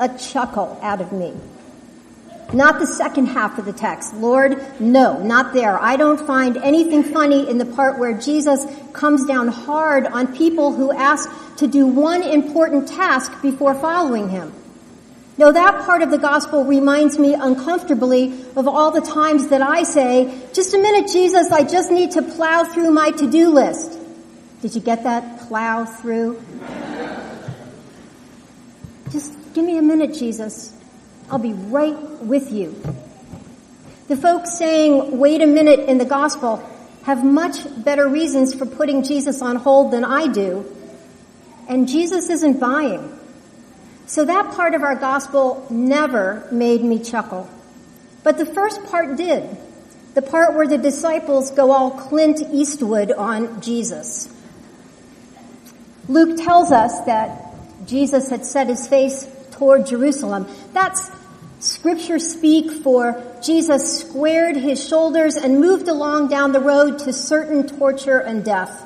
a chuckle out of me. Not the second half of the text. Lord, no, not there. I don't find anything funny in the part where Jesus comes down hard on people who ask to do one important task before following him. No, that part of the gospel reminds me uncomfortably of all the times that I say, just a minute, Jesus, I just need to plow through my to-do list. Did you get that? Plow through? Just give me a minute, Jesus. I'll be right with you. The folks saying, wait a minute in the gospel have much better reasons for putting Jesus on hold than I do. And Jesus isn't buying. So that part of our gospel never made me chuckle. But the first part did. The part where the disciples go all Clint Eastwood on Jesus. Luke tells us that Jesus had set his face toward Jerusalem. That's scripture speak for Jesus squared his shoulders and moved along down the road to certain torture and death.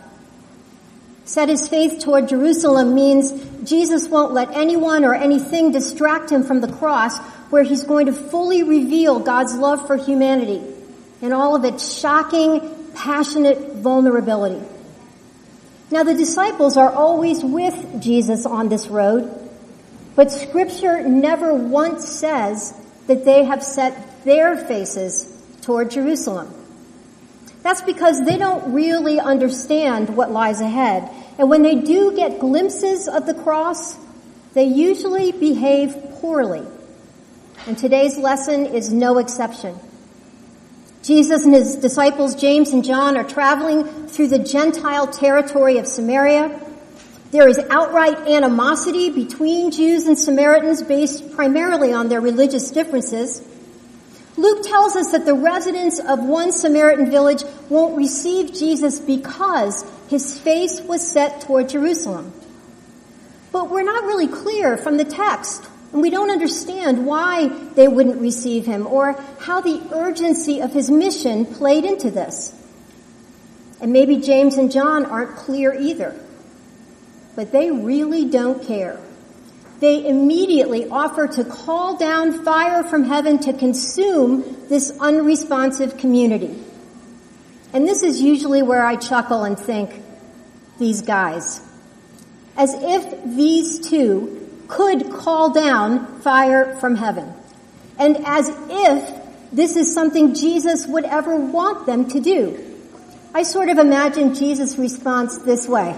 Set his face toward Jerusalem means Jesus won't let anyone or anything distract him from the cross, where he's going to fully reveal God's love for humanity in all of its shocking, passionate vulnerability. Now, the disciples are always with Jesus on this road, but Scripture never once says that they have set their faces toward Jerusalem. That's because they don't really understand what lies ahead. And when they do get glimpses of the cross, they usually behave poorly. And today's lesson is no exception. Jesus and his disciples, James and John, are traveling through the Gentile territory of Samaria. There is outright animosity between Jews and Samaritans based primarily on their religious differences. Luke tells us that the residents of one Samaritan village won't receive Jesus because his face was set toward Jerusalem. But we're not really clear from the text, and we don't understand why they wouldn't receive him or how the urgency of his mission played into this. And maybe James and John aren't clear either. But they really don't care. They immediately offer to call down fire from heaven to consume this unresponsive community. And this is usually where I chuckle and think, these guys. As if these two could call down fire from heaven. And as if this is something Jesus would ever want them to do. I sort of imagine Jesus' response this way.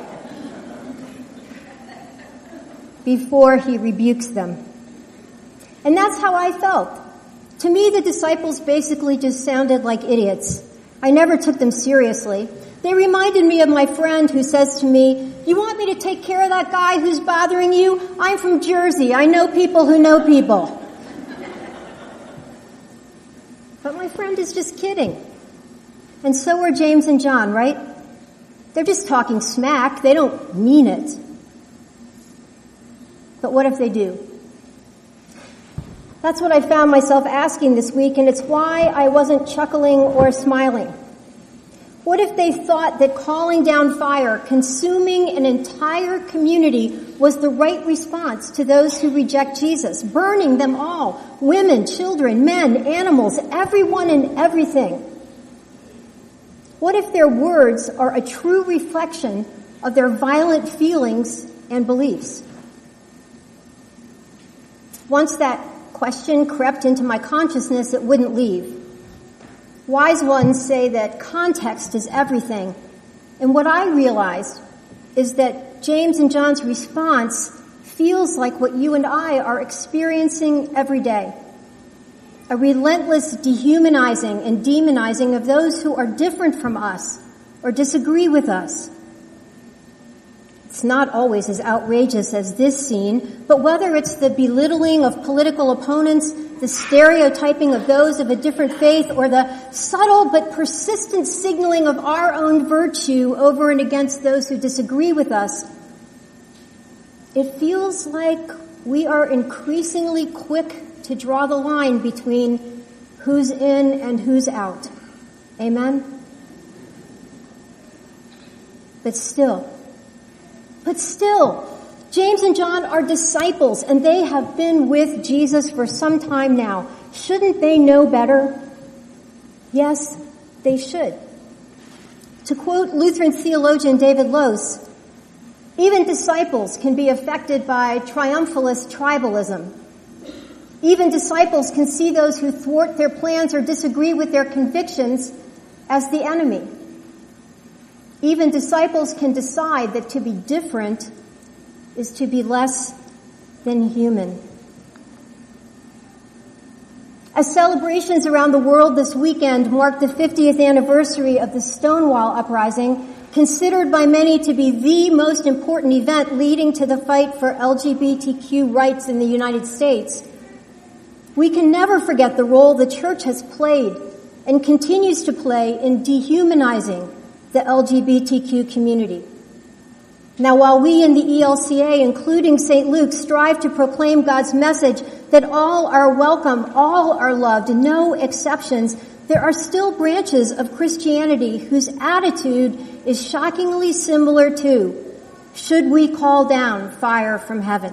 Before he rebukes them. And that's how I felt. To me, the disciples basically just sounded like idiots. I never took them seriously. They reminded me of my friend who says to me, you want me to take care of that guy who's bothering you? I'm from Jersey. I know people who know people. But my friend is just kidding. And so are James and John, right? They're just talking smack. They don't mean it. But what if they do? That's what I found myself asking this week, and it's why I wasn't chuckling or smiling. What if they thought that calling down fire, consuming an entire community, was the right response to those who reject Jesus, burning them all, women, children, men, animals, everyone and everything? What if their words are a true reflection of their violent feelings and beliefs? Once that question crept into my consciousness, it wouldn't leave. Wise ones say that context is everything. And what I realized is that James and John's response feels like what you and I are experiencing every day. A relentless dehumanizing and demonizing of those who are different from us or disagree with us. It's not always as outrageous as this scene, but whether it's the belittling of political opponents, the stereotyping of those of a different faith, or the subtle but persistent signaling of our own virtue over and against those who disagree with us, it feels like we are increasingly quick to draw the line between who's in and who's out. Amen? But still, James and John are disciples, and they have been with Jesus for some time now. Shouldn't they know better? Yes, they should. To quote Lutheran theologian David Lose, even disciples can be affected by triumphalist tribalism. Even disciples can see those who thwart their plans or disagree with their convictions as the enemy. Even disciples can decide that to be different is to be less than human. As celebrations around the world this weekend mark the 50th anniversary of the Stonewall Uprising, considered by many to be the most important event leading to the fight for LGBTQ rights in the United States, we can never forget the role the church has played and continues to play in dehumanizing the LGBTQ community. Now, while we in the ELCA, including St. Luke, strive to proclaim God's message that all are welcome, all are loved, no exceptions, there are still branches of Christianity whose attitude is shockingly similar to, should we call down fire from heaven?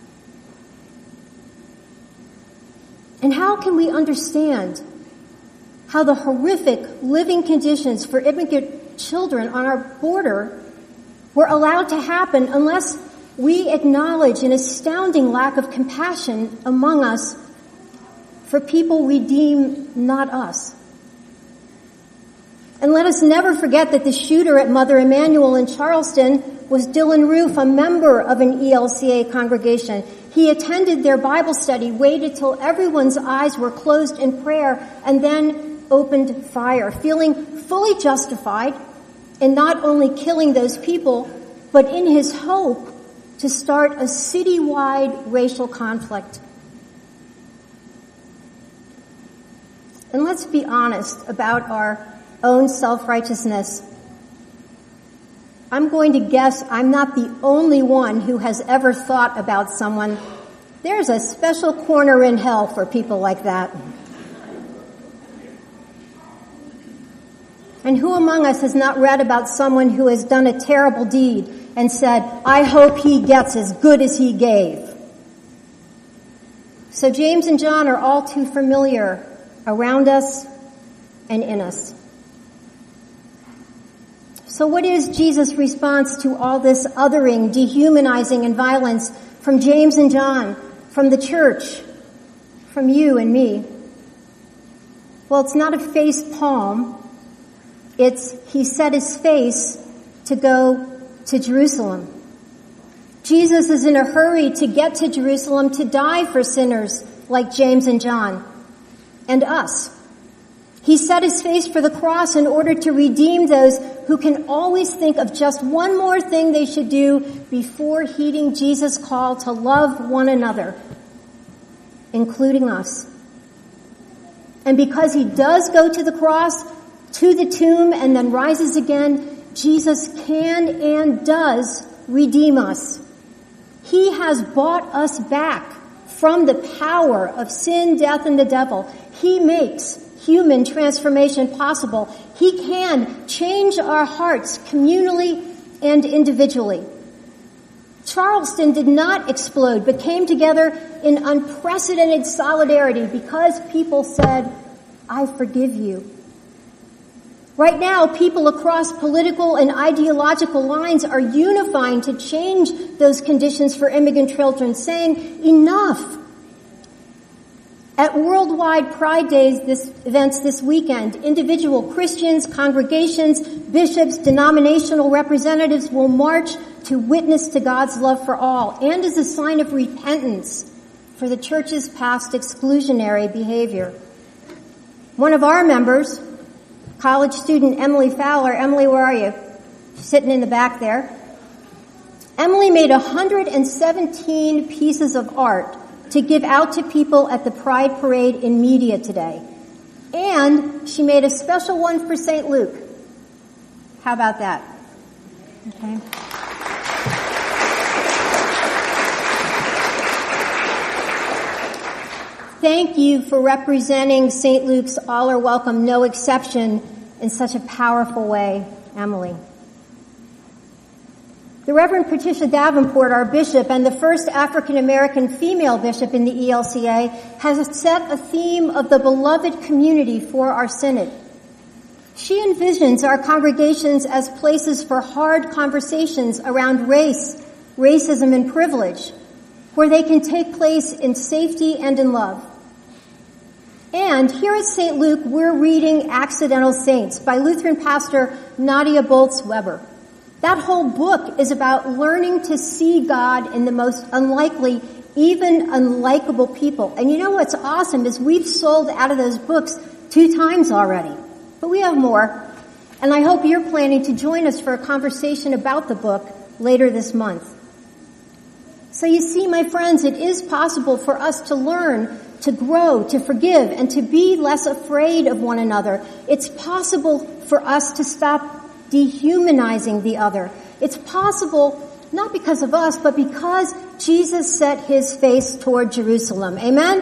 And how can we understand how the horrific living conditions for immigrant children on our border were allowed to happen unless we acknowledge an astounding lack of compassion among us for people we deem not us? And let us never forget that the shooter at Mother Emanuel in Charleston was Dylan Roof, a member of an ELCA congregation. He attended their Bible study, waited till everyone's eyes were closed in prayer, and then opened fire, feeling fully justified in not only killing those people, but in his hope to start a citywide racial conflict. And let's be honest about our own self-righteousness. I'm going to guess I'm not the only one who has ever thought about someone. There's a special corner in hell for people like that. And who among us has not read about someone who has done a terrible deed and said, I hope he gets as good as he gave? So James and John are all too familiar around us and in us. So what is Jesus' response to all this othering, dehumanizing, and violence from James and John, from the church, from you and me? Well, it's not a face palm. It's he set his face to go to Jerusalem. Jesus is in a hurry to get to Jerusalem to die for sinners like James and John and us. He set his face for the cross in order to redeem those who can always think of just one more thing they should do before heeding Jesus' call to love one another, including us. And because he does go to the cross, to the tomb, and then rises again, Jesus can and does redeem us. He has bought us back from the power of sin, death, and the devil. He makes human transformation possible. He can change our hearts communally and individually. Charleston did not explode, but came together in unprecedented solidarity because people said, I forgive you. Right now, people across political and ideological lines are unifying to change those conditions for immigrant children, saying, enough. At Worldwide Pride Days events this weekend, individual Christians, congregations, bishops, denominational representatives will march to witness to God's love for all and as a sign of repentance for the church's past exclusionary behavior. One of our members, college student Emily Fowler. Emily, where are you? Sitting in the back there. Emily made 117 pieces of art to give out to people at the Pride Parade in Media today. And she made a special one for St. Luke. How about that? Okay. Thank you for representing St. Luke's All Are Welcome, No Exception in such a powerful way, Emily. The Reverend Patricia Davenport, our bishop and the first African-American female bishop in the ELCA, has set a theme of the beloved community for our synod. She envisions our congregations as places for hard conversations around race, racism, and privilege, where they can take place in safety and in love. And here at St. Luke, we're reading Accidental Saints by Lutheran pastor Nadia Bolz-Weber. That whole book is about learning to see God in the most unlikely, even unlikable people. And you know what's awesome is we've sold out of those books 2 times already. But we have more. And I hope you're planning to join us for a conversation about the book later this month. So you see, my friends, it is possible for us to learn, to grow, to forgive, and to be less afraid of one another. It's possible for us to stop dehumanizing the other. It's possible not because of us, but because Jesus set his face toward Jerusalem. Amen?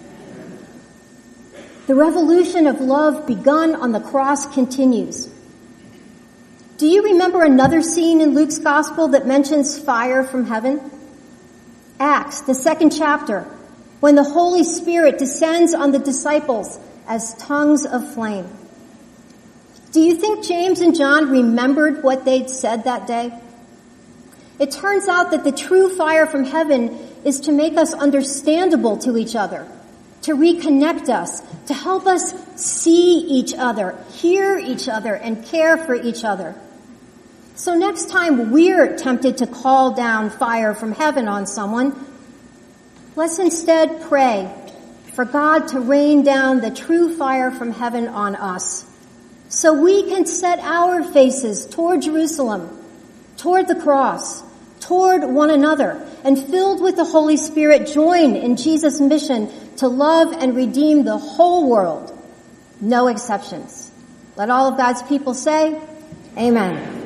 The revolution of love begun on the cross continues. Do you remember another scene in Luke's gospel that mentions fire from heaven? Acts, the 2nd chapter, when the Holy Spirit descends on the disciples as tongues of flame. Do you think James and John remembered what they'd said that day? It turns out that the true fire from heaven is to make us understandable to each other, to reconnect us, to help us see each other, hear each other, and care for each other. So next time we're tempted to call down fire from heaven on someone, let's instead pray for God to rain down the true fire from heaven on us, so we can set our faces toward Jerusalem, toward the cross, toward one another, and filled with the Holy Spirit, join in Jesus' mission to love and redeem the whole world, no exceptions. Let all of God's people say, Amen.